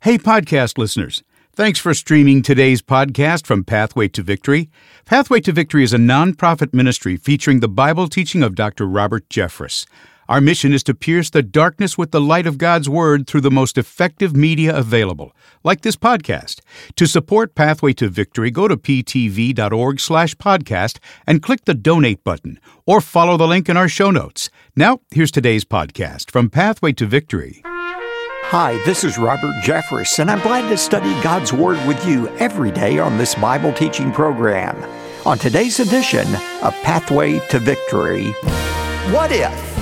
Hey, podcast listeners. Thanks for streaming today's podcast from Pathway to Victory. Pathway to Victory is a nonprofit ministry featuring the Bible teaching of Dr. Robert Jeffress. Our mission is to pierce the darkness with the light of God's Word through the most effective media available, like this podcast. To support Pathway to Victory, go to ptv.org/podcast and click the donate button, or follow the link in our show notes. Now, here's today's podcast from Pathway to Victory. Hi, this is Robert Jeffress, and I'm glad to study God's Word with you every day on this Bible teaching program. On today's edition of Pathway to Victory, what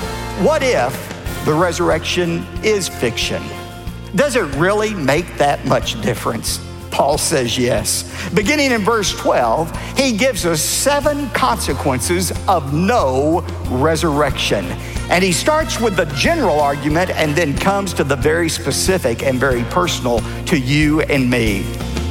if the resurrection is fiction? Does it really make that much difference? Paul says yes. Beginning in verse 12, he gives us 7 consequences of no resurrection. And he starts with the general argument and then comes to the very specific and very personal to you and me.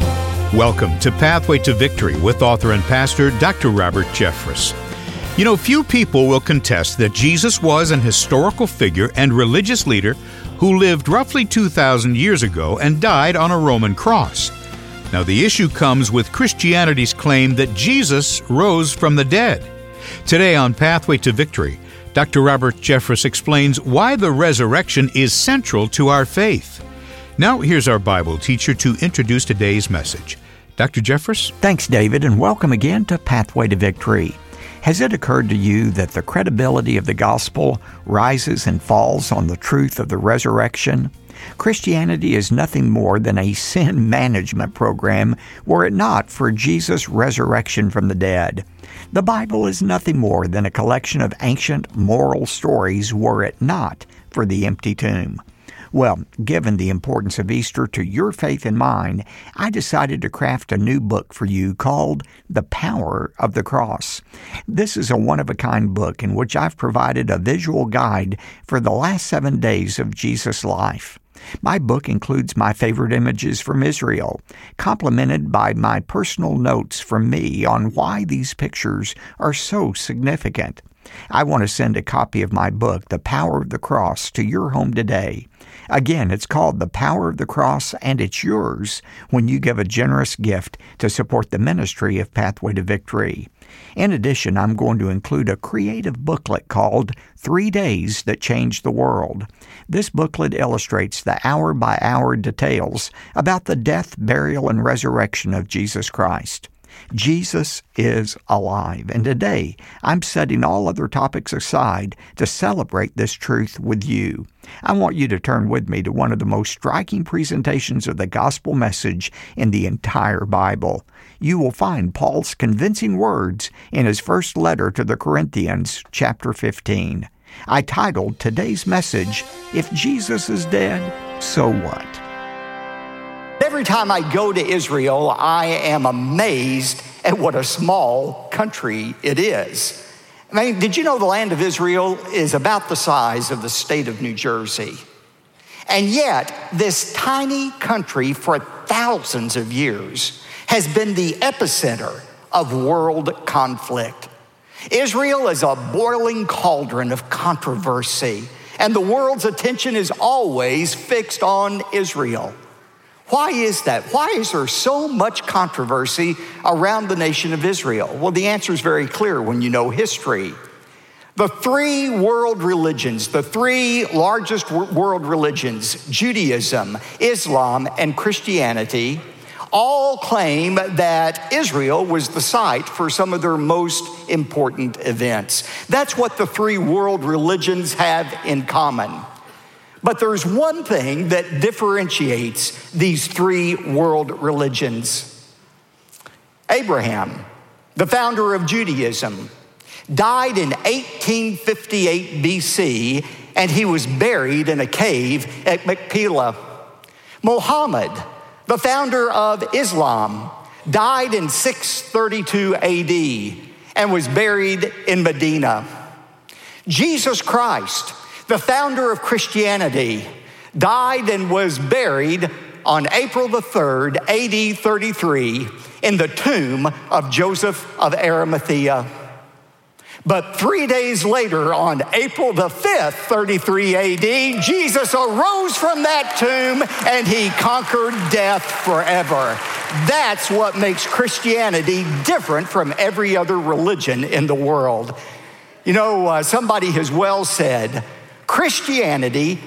Welcome to Pathway to Victory with author and pastor Dr. Robert Jeffress. You know, few people will contest that Jesus was an historical figure and religious leader who lived roughly 2,000 years ago and died on a Roman cross. Now, the issue comes with Christianity's claim that Jesus rose from the dead. Today on Pathway to Victory, Dr. Robert Jeffress explains why the resurrection is central to our faith. Now, here's our Bible teacher to introduce today's message. Dr. Jeffress? Thanks, David, and welcome again to Pathway to Victory. Has it occurred to you that the credibility of the gospel rises and falls on the truth of the resurrection? Christianity is nothing more than a sin management program were it not for Jesus' resurrection from the dead. The Bible is nothing more than a collection of ancient moral stories were it not for the empty tomb. Well, given the importance of Easter to your faith and mine, I decided to craft a new book for you called The Power of the Cross. This is a one-of-a-kind book in which I've provided a visual guide for the last 7 days of Jesus' life. My book includes my favorite images from Israel, complemented by my personal notes from me on why these pictures are so significant. I want to send a copy of my book, The Power of the Cross, to your home today. Again, it's called The Power of the Cross, and it's yours when you give a generous gift to support the ministry of Pathway to Victory. In addition, I'm going to include a creative booklet called 3 Days That Changed the World. This booklet illustrates the hour-by-hour details about the death, burial, and resurrection of Jesus Christ. Jesus is alive, and today I'm setting all other topics aside to celebrate this truth with you. I want you to turn with me to one of the most striking presentations of the gospel message in the entire Bible. You will find Paul's convincing words in his first letter to the Corinthians, chapter 15. I titled today's message, If Jesus is Dead, So What? Every time I go to Israel, I am amazed at what a small country it is. I mean, did you know the land of Israel is about the size of the state of New Jersey? And yet, this tiny country for thousands of years has been the epicenter of world conflict. Israel is a boiling cauldron of controversy, and the world's attention is always fixed on Israel. Why is that? Why is there so much controversy around the nation of Israel? Well, the answer is very clear when you know history. The 3 world religions, the 3 largest world religions, Judaism, Islam, and Christianity, all claim that Israel was the site for some of their most important events. That's what the 3 world religions have in common. But there's one thing that differentiates these 3 world religions. Abraham, the founder of Judaism, died in 1858 BC, and he was buried in a cave at Machpelah. Muhammad, the founder of Islam, died in 632 AD and was buried in Medina. Jesus Christ, the founder of Christianity, died and was buried on April the 3rd, AD 33, in the tomb of Joseph of Arimathea. But 3 days later, on April the 5th, 33 AD, Jesus arose from that tomb and he conquered death forever. That's what makes Christianity different from every other religion in the world. You know, somebody has well said, Christianity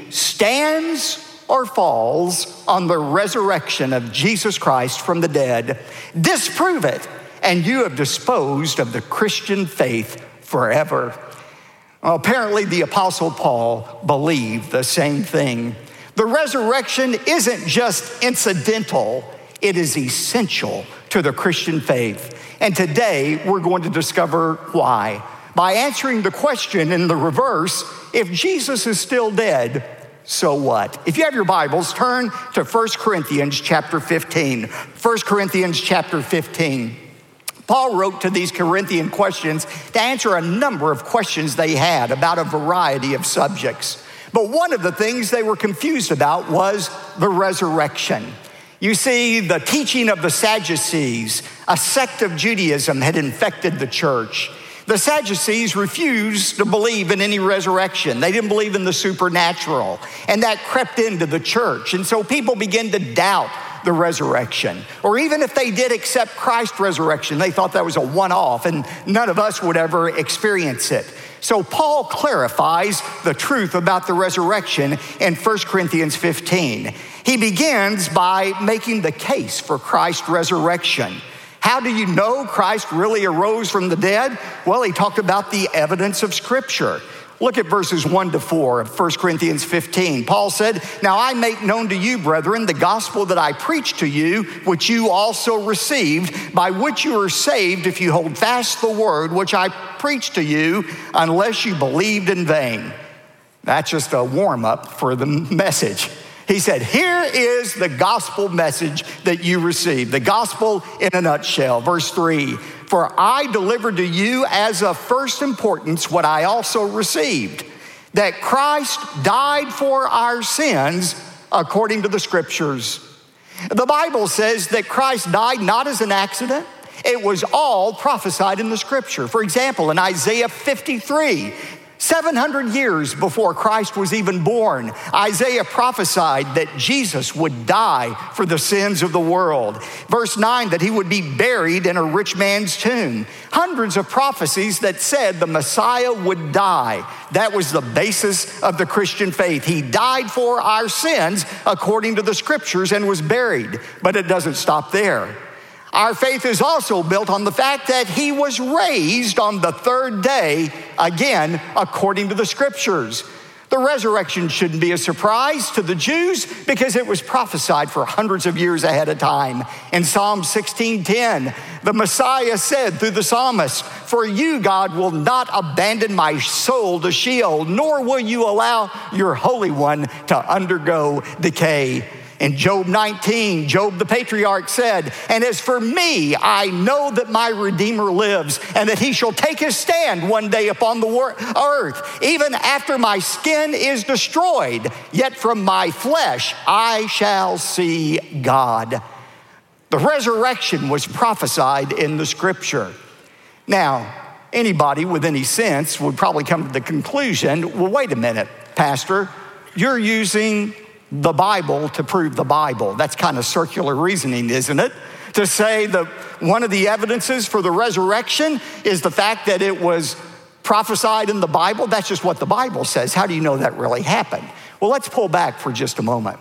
stands or falls on the resurrection of Jesus Christ from the dead. Disprove it, and you have disposed of the Christian faith forever. Well, apparently, the Apostle Paul believed the same thing. The resurrection isn't just incidental, it is essential to the Christian faith. And today, we're going to discover why. By answering the question in the reverse, if Jesus is still dead, so what? If you have your Bibles, turn to 1 Corinthians chapter 15. 1 Corinthians chapter 15. Paul wrote to these Corinthian questions to answer a number of questions they had about a variety of subjects. But one of the things they were confused about was the resurrection. You see, the teaching of the Sadducees, a sect of Judaism, had infected the church. The Sadducees refused to believe in any resurrection. They didn't believe in the supernatural, and that crept into the church. And so people began to doubt the resurrection. Or even if they did accept Christ's resurrection, they thought that was a one-off and none of us would ever experience it. So Paul clarifies the truth about the resurrection in 1 Corinthians 15. He begins by making the case for Christ's resurrection. How do you know Christ really arose from the dead? Well, he talked about the evidence of Scripture. Look at verses 1 to 4 of 1 Corinthians 15. Paul said, "Now I make known to you, brethren, the gospel that I preached to you, which you also received, by which you are saved if you hold fast the word which I preached to you, unless you believed in vain." That's just a warm-up for the message. He said, here is the gospel message that you received. The gospel in a nutshell. Verse 3, "For I delivered to you as of first importance what I also received, that Christ died for our sins according to the Scriptures." The Bible says that Christ died not as an accident. It was all prophesied in the Scripture. For example, in Isaiah 53, 700 years before Christ was even born, Isaiah prophesied that Jesus would die for the sins of the world. Verse 9, that he would be buried in a rich man's tomb. Hundreds of prophecies that said the Messiah would die. That was the basis of the Christian faith. He died for our sins according to the Scriptures and was buried. But it doesn't stop there. Our faith is also built on the fact that he was raised on the third day, again, according to the Scriptures. The resurrection shouldn't be a surprise to the Jews because it was prophesied for hundreds of years ahead of time. In Psalm 16:10, the Messiah said through the psalmist, "For you, God, will not abandon my soul to Sheol, nor will you allow your Holy One to undergo decay." In Job 19, Job the patriarch said, "And as for me, I know that my Redeemer lives, and that he shall take his stand one day upon the earth. Even after my skin is destroyed, yet from my flesh I shall see God." The resurrection was prophesied in the Scripture. Now, anybody with any sense would probably come to the conclusion, well, wait a minute, Pastor, you're using the Bible to prove the Bible. That's kind of circular reasoning, isn't it? To say that one of the evidences for the resurrection is the fact that it was prophesied in the Bible. That's just what the Bible says. How do you know that really happened? Well, let's pull back for just a moment.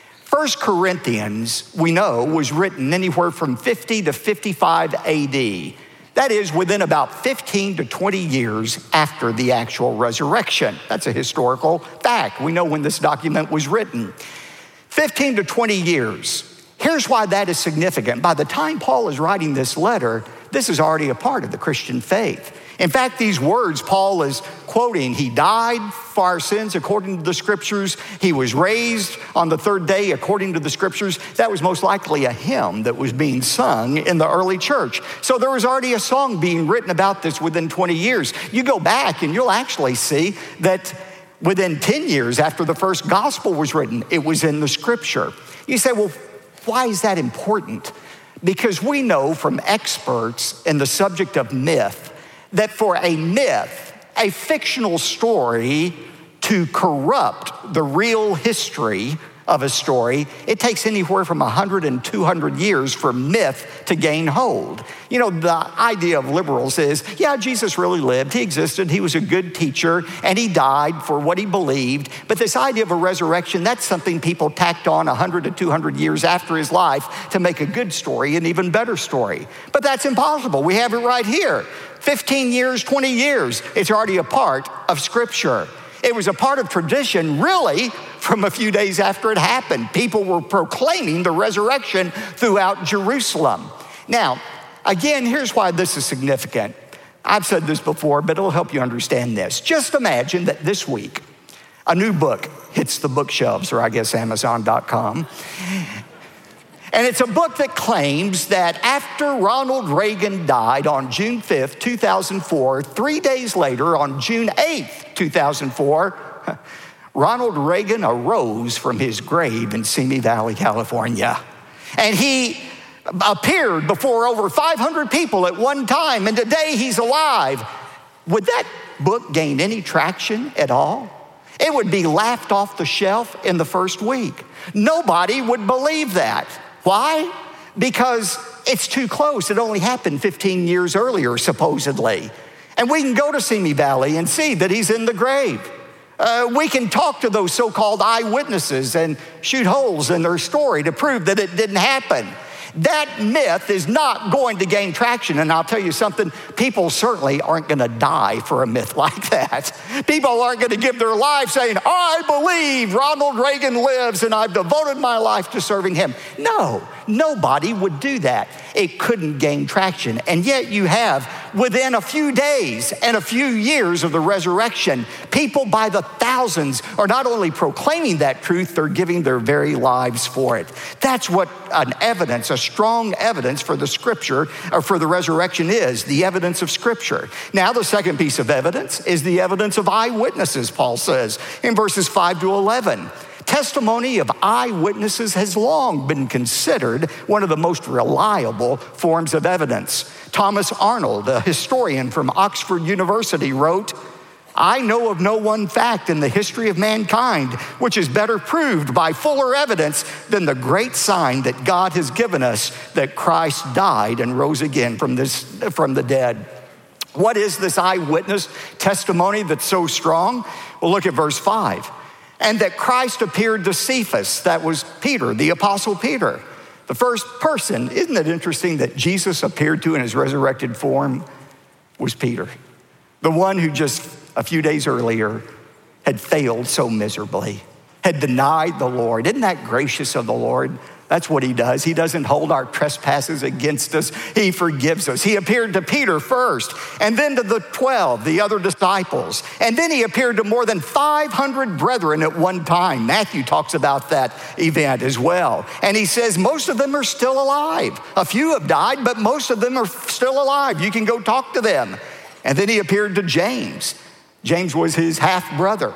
1 Corinthians, we know, was written anywhere from 50 to 55 AD. That is within about 15 to 20 years after the actual resurrection. That's a historical fact. We know when this document was written. 15 to 20 years. Here's why that is significant. By the time Paul is writing this letter, this is already a part of the Christian faith. In fact, these words Paul is quoting, he died for our sins according to the Scriptures. He was raised on the third day according to the Scriptures. That was most likely a hymn that was being sung in the early church. So there was already a song being written about this within 20 years. You go back and you'll actually see that within 10 years after the first gospel was written, it was in the Scripture. You say, well, why is that important? Because we know from experts in the subject of myth that for a myth, a fictional story, to corrupt the real history of a story, it takes anywhere from 100 and 200 years for myth to gain hold. You know, the idea of liberals is, yeah, Jesus really lived, he existed, he was a good teacher, and he died for what he believed. But this idea of a resurrection, that's something people tacked on 100 to 200 years after his life to make a good story, an even better story. But that's impossible. We have it right here. 15 years, 20 years, it's already a part of Scripture. It was a part of tradition, really, from a few days after it happened. People were proclaiming the resurrection throughout Jerusalem. Now, again, here's why this is significant. I've said this before, but it'll help you understand this. Just imagine that this week, a new book hits the bookshelves, or I guess Amazon.com. And it's a book that claims that after Ronald Reagan died on June 5th, 2004, 3 days later, on June 8th, 2004, Ronald Reagan arose from his grave in Simi Valley, California. And he appeared before over 500 people at one time, and today he's alive. Would that book gain any traction at all? It would be laughed off the shelf in the first week. Nobody would believe that. Why? Because it's too close. It only happened 15 years earlier, supposedly. And we can go to Simi Valley and see that he's in the grave. We can talk to those so-called eyewitnesses and shoot holes in their story to prove that it didn't happen. That myth is not going to gain traction. And I'll tell you something, people certainly aren't going to die for a myth like that. People aren't going to give their life saying, I believe Ronald Reagan lives and I've devoted my life to serving him. No, nobody would do that. It couldn't gain traction. And yet you have, within a few days and a few years of the resurrection, people by the thousands are not only proclaiming that truth, they're giving their very lives for it. That's what an evidence, a strong evidence for the Scripture, or for the resurrection is, the evidence of Scripture. Now, the second piece of evidence is the evidence of eyewitnesses, Paul says in verses 5 to 11. Testimony of eyewitnesses has long been considered one of the most reliable forms of evidence. Thomas Arnold, a historian from Oxford University, wrote, I know of no one fact in the history of mankind which is better proved by fuller evidence than the great sign that God has given us that Christ died and rose again from the dead. What is this eyewitness testimony that's so strong? Well, look at verse 5. And that Christ appeared to Cephas, that was Peter, the Apostle Peter. The first person, isn't it interesting that Jesus appeared to in his resurrected form was Peter, the one who just a few days earlier had failed so miserably, had denied the Lord. Isn't that gracious of the Lord? That's what he does. He doesn't hold our trespasses against us. He forgives us. He appeared to Peter first, and then to the 12, the other disciples. And then he appeared to more than 500 brethren at one time. Matthew talks about that event as well. And he says most of them are still alive. A few have died, but most of them are still alive. You can go talk to them. And then he appeared to James. James was his half-brother.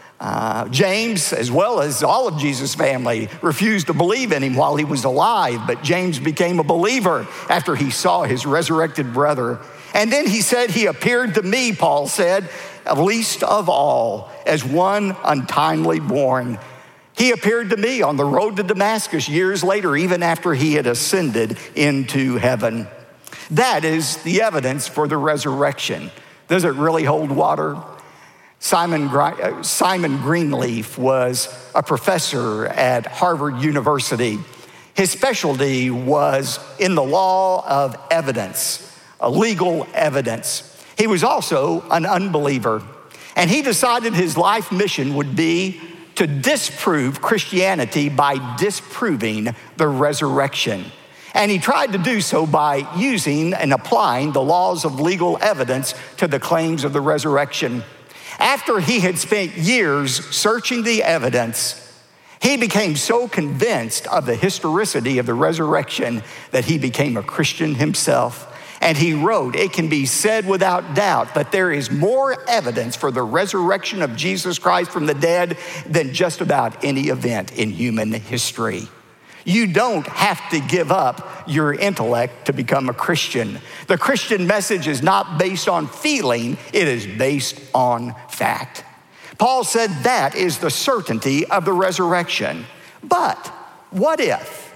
James, as well as all of Jesus' family, refused to believe in him while he was alive, but James became a believer after he saw his resurrected brother. And then he said, he appeared to me, Paul said, least of all, as one untimely born. He appeared to me on the road to Damascus years later, even after he had ascended into heaven. That is the evidence for the resurrection. Does it really hold water? Simon Greenleaf was a professor at Harvard University. His specialty was in the law of evidence, legal evidence. He was also an unbeliever, and he decided his life mission would be to disprove Christianity by disproving the resurrection. And he tried to do so by using and applying the laws of legal evidence to the claims of the resurrection. After he had spent years searching the evidence, he became so convinced of the historicity of the resurrection that he became a Christian himself. And he wrote, it can be said without doubt that there is more evidence for the resurrection of Jesus Christ from the dead than just about any event in human history. You don't have to give up your intellect to become a Christian. The Christian message is not based on feeling, it is based on fact. Paul said that is the certainty of the resurrection. But what if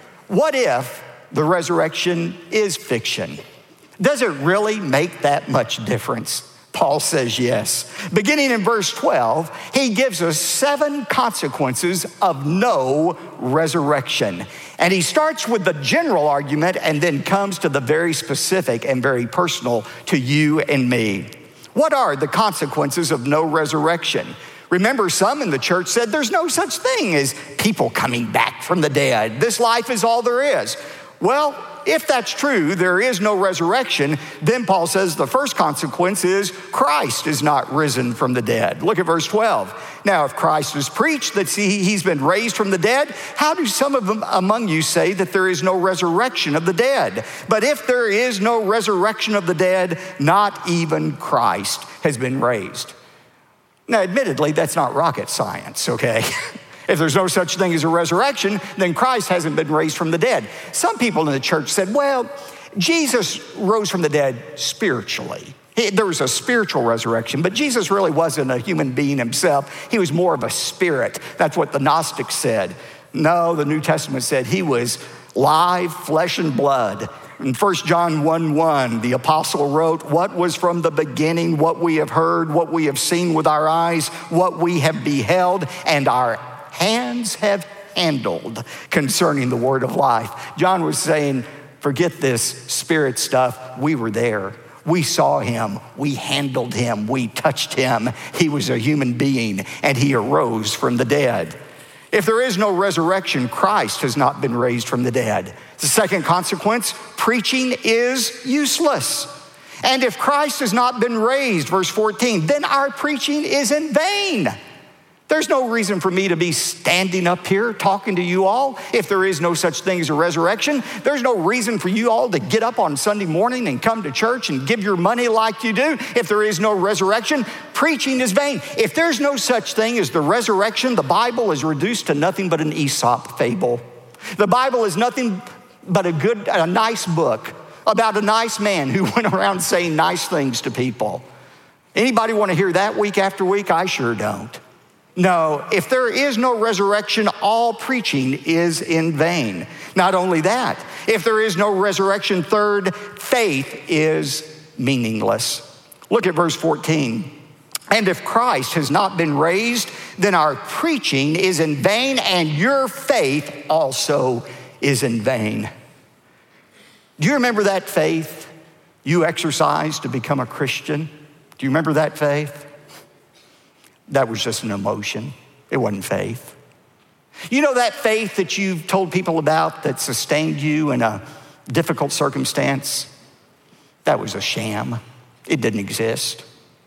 the resurrection is fiction? Does it really make that much difference? Paul says yes. Beginning in verse 12, he gives us 7 consequences of no resurrection. And he starts with the general argument and then comes to the very specific and very personal to you and me. What are the consequences of no resurrection? Remember, some in the church said there's no such thing as people coming back from the dead. This life is all there is. Well, if that's true, there is no resurrection, then Paul says the first consequence is Christ is not risen from the dead. Look at verse 12. Now, if Christ is preached that he's been raised from the dead, how do some of them among you say that there is no resurrection of the dead? But if there is no resurrection of the dead, not even Christ has been raised. Now, admittedly, that's not rocket science, okay? If there's no such thing as a resurrection, then Christ hasn't been raised from the dead. Some people in the church said, well, Jesus rose from the dead spiritually. There was a spiritual resurrection, but Jesus really wasn't a human being himself. He was more of a spirit. That's what the Gnostics said. No, the New Testament said he was live, flesh and blood. In 1 John 1:1, the apostle wrote, what was from the beginning, what we have heard, what we have seen with our eyes, what we have beheld, and our hands have handled concerning the word of life. John was saying, forget this spirit stuff. We were there. We saw him. We handled him. We touched him. He was a human being, and he arose from the dead. If there is no resurrection, Christ has not been raised from the dead. The second consequence, preaching is useless. And if Christ has not been raised, verse 14, then our preaching is in vain. There's no reason for me to be standing up here talking to you all if there is no such thing as a resurrection. There's no reason for you all to get up on Sunday morning and come to church and give your money like you do if there is no resurrection. Preaching is vain. If there's no such thing as the resurrection, the Bible is reduced to nothing but an Aesop fable. The Bible is nothing but a nice book about a nice man who went around saying nice things to people. Anybody want to hear that week after week? I sure don't. No, if there is no resurrection, all preaching is in vain. Not only that, if there is no resurrection, third, faith is meaningless. Look at verse 14. And if Christ has not been raised, then our preaching is in vain, and your faith also is in vain. Do you remember that faith you exercised to become a Christian? Do you remember that faith? That was just an emotion. It wasn't faith. You know that faith that you've told people about that sustained you in a difficult circumstance? That was a sham. It didn't exist.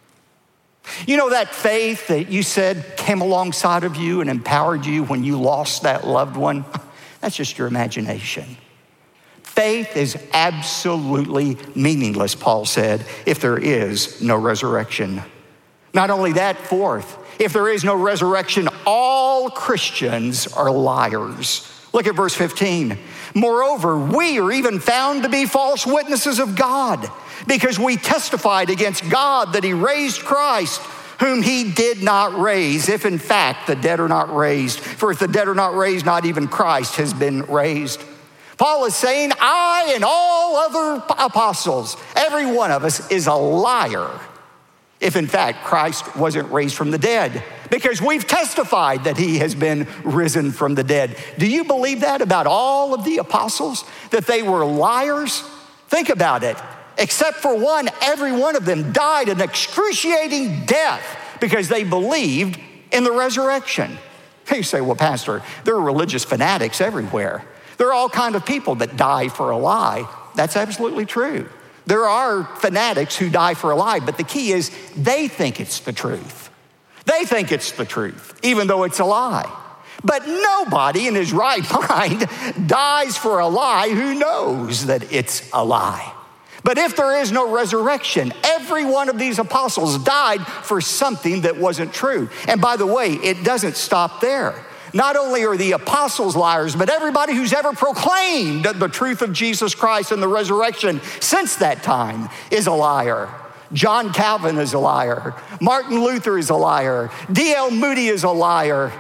You know that faith that you said came alongside of you and empowered you when you lost that loved one? That's just your imagination. Faith is absolutely meaningless, Paul said, if there is no resurrection. Not only that, fourth, if there is no resurrection, all Christians are liars. Look at verse 15. Moreover, we are even found to be false witnesses of God, because we testified against God that he raised Christ, whom he did not raise, if in fact the dead are not raised. For if the dead are not raised, not even Christ has been raised. Paul is saying, I and all other apostles, every one of us is a liar if in fact Christ wasn't raised from the dead, because we've testified that he has been risen from the dead. Do you believe that about all of the apostles, that they were liars? Think about it. Except for one, every one of them died an excruciating death because they believed in the resurrection. You say, well, Pastor, there are religious fanatics everywhere. There are all kinds of people that die for a lie. That's absolutely true. There are fanatics who die for a lie, but the key is they think it's the truth. They think it's the truth, even though it's a lie. But nobody in his right mind dies for a lie who knows that it's a lie. But if there is no resurrection, every one of these apostles died for something that wasn't true. And by the way, it doesn't stop there. Not only are the apostles liars, but everybody who's ever proclaimed the truth of Jesus Christ and the resurrection since that time is a liar. John Calvin is a liar. Martin Luther is a liar. D.L. Moody is a liar.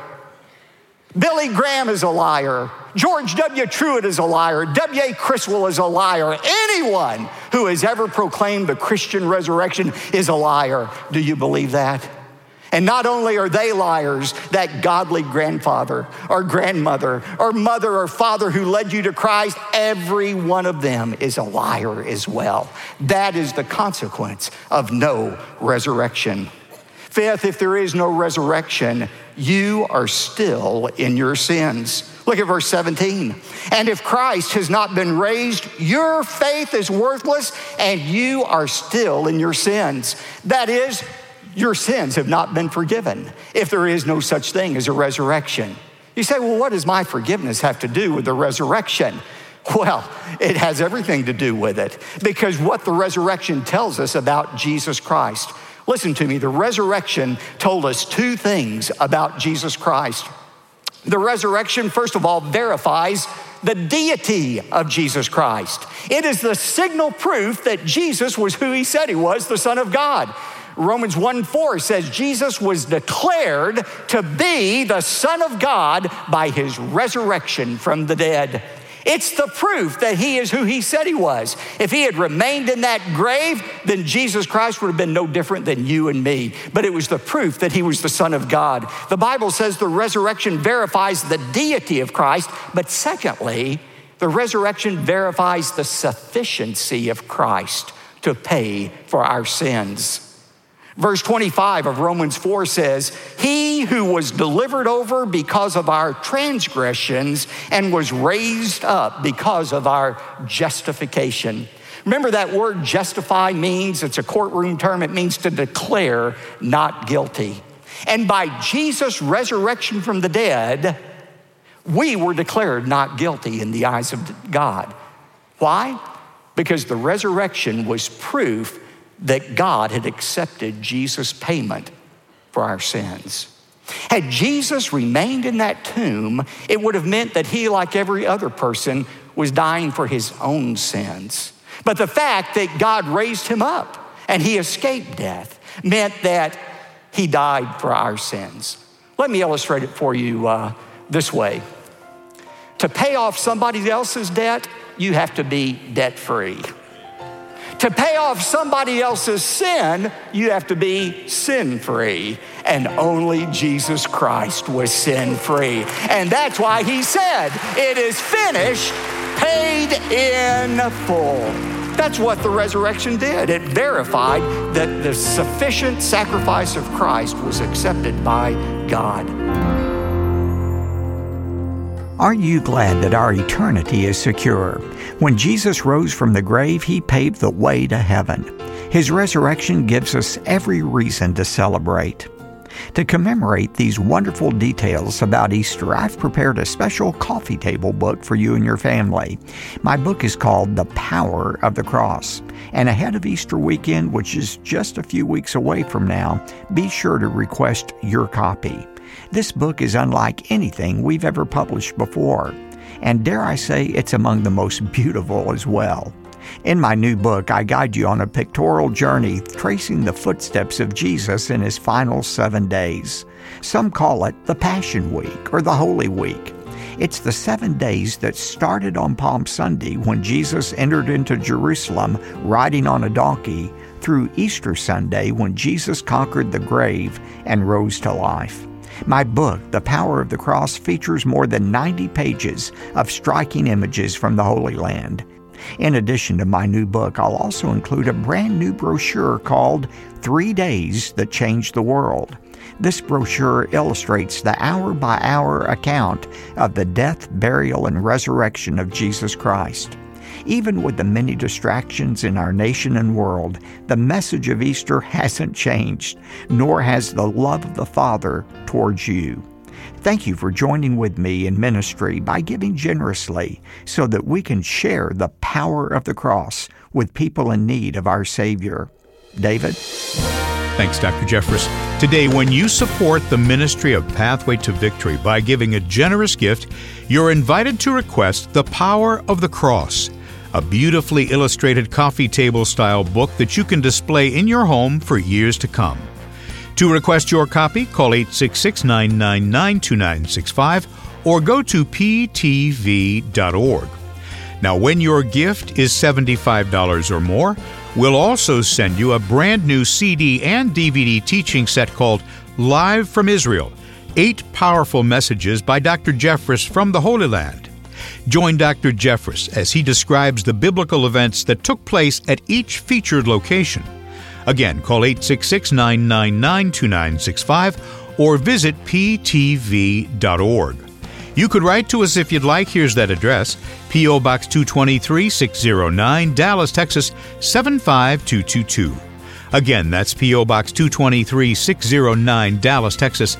Billy Graham is a liar. George W. Truett is a liar. W.A. Criswell is a liar. Anyone who has ever proclaimed the Christian resurrection is a liar. Do you believe that? And not only are they liars, that godly grandfather or grandmother or mother or father who led you to Christ, every one of them is a liar as well. That is the consequence of no resurrection. Fifth, if there is no resurrection, you are still in your sins. Look at verse 17. And if Christ has not been raised, your faith is worthless and you are still in your sins. That is, your sins have not been forgiven if there is no such thing as a resurrection. You say, well, what does my forgiveness have to do with the resurrection? Well, it has everything to do with it, because what the resurrection tells us about Jesus Christ. Listen to me, the resurrection told us two things about Jesus Christ. The resurrection, first of all, verifies the deity of Jesus Christ. It is the signal proof that Jesus was who he said he was, the Son of God. Romans 1:4 says Jesus was declared to be the Son of God by his resurrection from the dead. It's the proof that he is who he said he was. If he had remained in that grave, then Jesus Christ would have been no different than you and me. But it was the proof that he was the Son of God. The Bible says the resurrection verifies the deity of Christ, but secondly, the resurrection verifies the sufficiency of Christ to pay for our sins. Verse 25 of Romans 4 says, he who was delivered over because of our transgressions and was raised up because of our justification. Remember that word justify means, it's a courtroom term, it means to declare not guilty. And by Jesus' resurrection from the dead, we were declared not guilty in the eyes of God. Why? Because the resurrection was proof that God had accepted Jesus' payment for our sins. Had Jesus remained in that tomb, it would have meant that he, like every other person, was dying for his own sins. But the fact that God raised him up and he escaped death meant that he died for our sins. Let me illustrate it for you this way. To pay off somebody else's debt, you have to be debt-free. To pay off somebody else's sin, you have to be sin-free. And only Jesus Christ was sin-free. And that's why he said, it is finished, paid in full. That's what the resurrection did. It verified that the sufficient sacrifice of Christ was accepted by God. Aren't you glad that our eternity is secure? When Jesus rose from the grave, he paved the way to heaven. His resurrection gives us every reason to celebrate. To commemorate these wonderful details about Easter, I've prepared a special coffee table book for you and your family. My book is called The Power of the Cross. And ahead of Easter weekend, which is just a few weeks away from now, be sure to request your copy. This book is unlike anything we've ever published before, and dare I say, it's among the most beautiful as well. In my new book, I guide you on a pictorial journey tracing the footsteps of Jesus in his final 7 days. Some call it the Passion Week or the Holy Week. It's the 7 days that started on Palm Sunday when Jesus entered into Jerusalem riding on a donkey, through Easter Sunday when Jesus conquered the grave and rose to life. My book, The Power of the Cross, features more than 90 pages of striking images from the Holy Land. In addition to my new book, I'll also include a brand new brochure called 3 Days That Changed the World. This brochure illustrates the hour-by-hour account of the death, burial, and resurrection of Jesus Christ. Even with the many distractions in our nation and world, the message of Easter hasn't changed, nor has the love of the Father towards you. Thank you for joining with me in ministry by giving generously so that we can share the power of the cross with people in need of our Savior. David? Thanks, Dr. Jeffress. Today, when you support the ministry of Pathway to Victory by giving a generous gift, you're invited to request The Power of the Cross, a beautifully illustrated coffee table-style book that you can display in your home for years to come. To request your copy, call 866-999-2965 or go to ptv.org. Now, when your gift is $75 or more, we'll also send you a brand new CD and DVD teaching set called Live from Israel, 8 powerful messages by Dr. Jeffress from the Holy Land. Join Dr. Jeffress as he describes the biblical events that took place at each featured location. Again, call 866-999-2965 or visit ptv.org. You could write to us if you'd like. Here's that address: P.O. Box 223, 609, Dallas, Texas 75222. Again, that's P.O. Box 223, 609, Dallas, Texas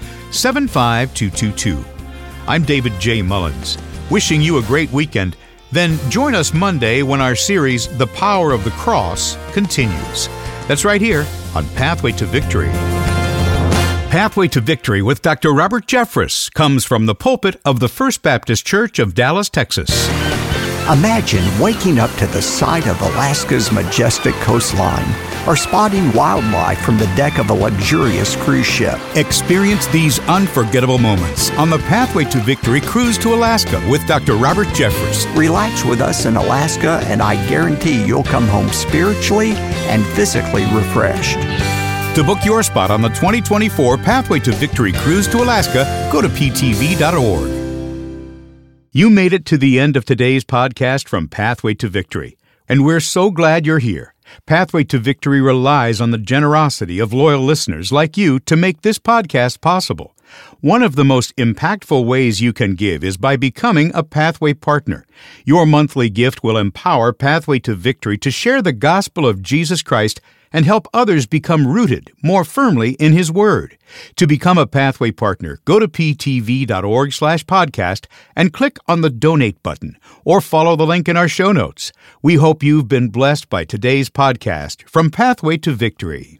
75222. I'm David J. Mullins, wishing you a great weekend. Then join us Monday when our series, The Power of the Cross, continues. That's right here on Pathway to Victory. Pathway to Victory with Dr. Robert Jeffress comes from the pulpit of the First Baptist Church of Dallas, Texas. Imagine waking up to the sight of Alaska's majestic coastline or spotting wildlife from the deck of a luxurious cruise ship. Experience these unforgettable moments on the Pathway to Victory cruise to Alaska with Dr. Robert Jeffress. Relax with us in Alaska, and I guarantee you'll come home spiritually and physically refreshed. To book your spot on the 2024 Pathway to Victory cruise to Alaska, go to ptv.org. You made it to the end of today's podcast from Pathway to Victory, and we're so glad you're here. Pathway to Victory relies on the generosity of loyal listeners like you to make this podcast possible. One of the most impactful ways you can give is by becoming a Pathway partner. Your monthly gift will empower Pathway to Victory to share the gospel of Jesus Christ and help others become rooted more firmly in His Word. To become a Pathway partner, go to ptv.org/podcast and click on the Donate button, or follow the link in our show notes. We hope you've been blessed by today's podcast from Pathway to Victory.